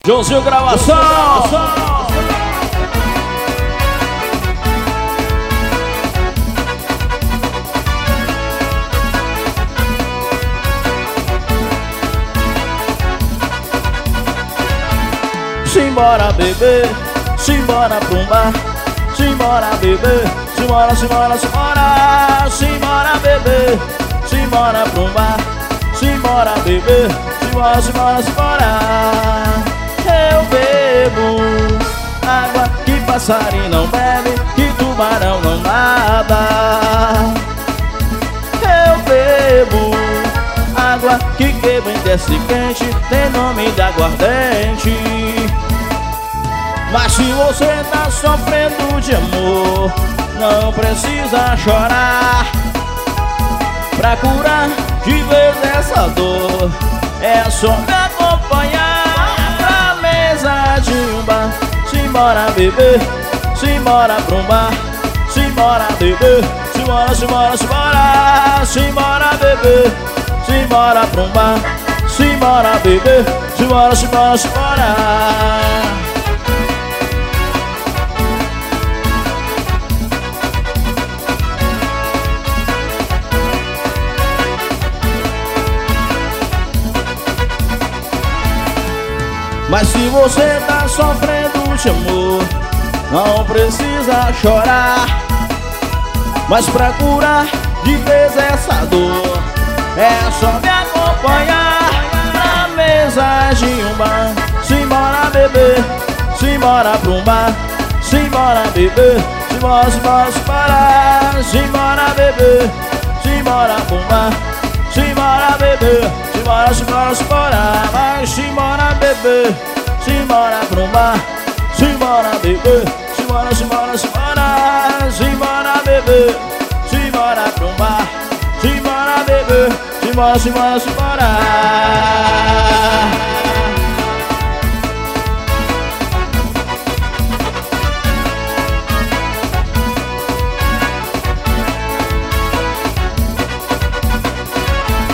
Joãozinho Gravação. Simbora beber, simbora pra um bar. Simbora beber, simbora, simbora, simbora. Simbora beber, simbora pra um bar. Simbora beber, simbora, simbora, simbora. Eu bebo água que passarinho não bebe, que tubarão não nada. Eu bebo água que quebra em desce quente, tem nome de aguardente. Mas se você tá sofrendo de amor, não precisa chorar. Pra curar de vez essa dor, é só me acompanhar pra mesa de um bar. Simbora beber, simbora pra um bar. Simbora beber, simbora, simbora, simbora. Simbora beber, simbora pra um bar. Simbora beber, simbora, simbora, simbora. Mas se você tá sofrendo de amor, não precisa chorar. Mas pra curar de vez essa dor, é só me acompanhar na mesa de um bar. Simbora beber, simbora pra um bar. Simbora beber, simbora, simbora, simbora. Simbora beber, simbora pra um bar. Simbora beber, simbora, simbora, simbora. Mas simbora beber, simbora pra um bar. Simbora beber, simbora, simbora, simbora. Simbora beber, simbora pra um bar. Simbora beber, simbora, simbora, simbora.